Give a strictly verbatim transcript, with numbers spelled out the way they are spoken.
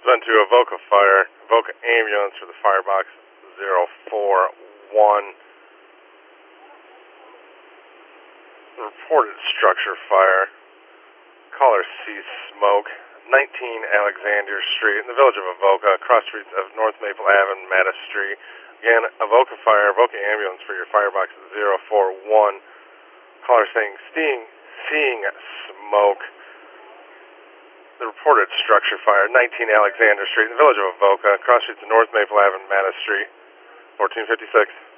Been to Avoca Fire, Avoca Ambulance for the firebox zero four one. Reported structure fire. Caller sees smoke. nineteen Alexander Street in the village of Avoca, cross streets of North Maple Avenue and Mattis Street. Again, Avoca Fire, Avoca Ambulance for your firebox zero four one. Caller saying seeing, seeing smoke. The reported structure fire, nineteen Alexander Street in the village of Avoca, cross streets of North Maple Avenue and Mattis Street, fourteen fifty-six.